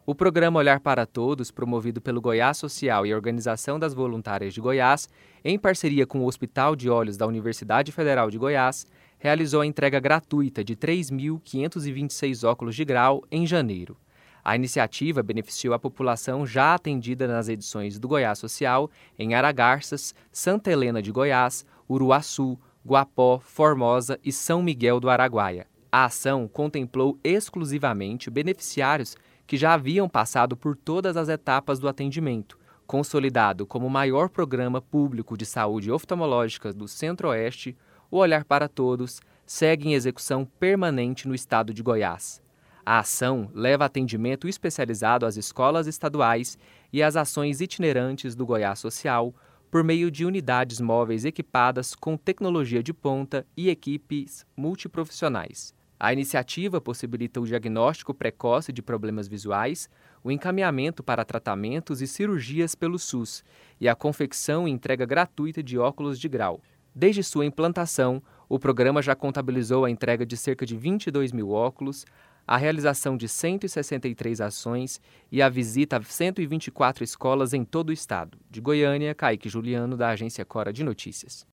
O programa Olhar para Todos, promovido pelo Goiás Social e a Organização das Voluntárias de Goiás, em parceria com o Hospital de Olhos da Universidade Federal de Goiás, realizou a entrega gratuita de 3.526 óculos de grau em janeiro. A iniciativa beneficiou a população já atendida nas edições do Goiás Social em Aragarças, Santa Helena de Goiás, Uruaçu, Guapó, Formosa e São Miguel do Araguaia. A ação contemplou exclusivamente beneficiários que já haviam passado por todas as etapas do atendimento, consolidado como o maior programa público de saúde oftalmológica do Centro-Oeste. O Olhar para Todos segue em execução permanente no estado de Goiás. A ação leva atendimento especializado às escolas estaduais e às ações itinerantes do Goiás Social por meio de unidades móveis equipadas com tecnologia de ponta e equipes multiprofissionais. A iniciativa possibilita o diagnóstico precoce de problemas visuais, o encaminhamento para tratamentos e cirurgias pelo SUS e a confecção e entrega gratuita de óculos de grau. Desde sua implantação, o programa já contabilizou a entrega de cerca de 22 mil óculos, a realização de 163 ações e a visita a 124 escolas em todo o estado. De Goiânia, Kaique Juliano, da Agência Cora de Notícias.